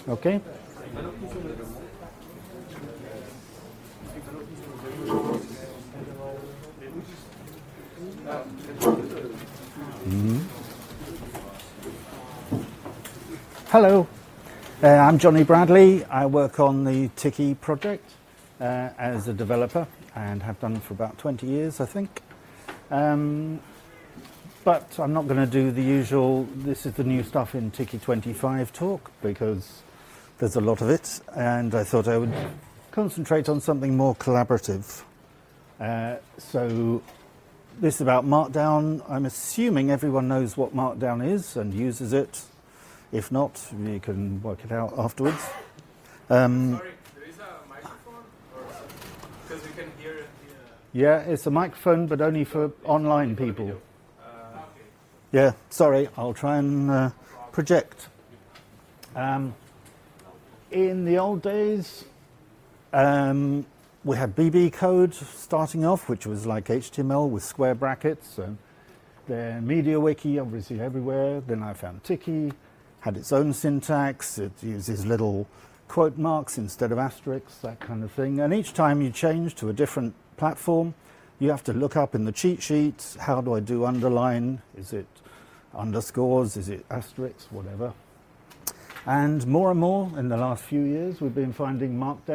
Okay. Hello, I'm Johnny Bradley. I work on the Tiki project as a developer and have done for about 20 years, I think. But I'm not going to do the usual, this is the new stuff in Tiki 25 talk, because there's a lot of it, and I thought I would concentrate on something more collaborative. So this is about Markdown. I'm assuming everyone knows what Markdown is and uses it. If not, you can work it out afterwards. Sorry, there is a microphone? Because we can hear it here. Yeah, it's a microphone, but only for online people. Okay. Yeah, sorry, I'll try and project. In the old days, we had BB code starting off, which was like HTML with square brackets. And then MediaWiki, obviously everywhere. Then I found Tiki, had its own syntax. It uses little quote marks instead of asterisks, that kind of thing. And each time you change to a different platform, you have to look up in the cheat sheet, how do I do underline? Is it underscores? Is it asterisks? Whatever. And more in the last few years, we've been finding Markdown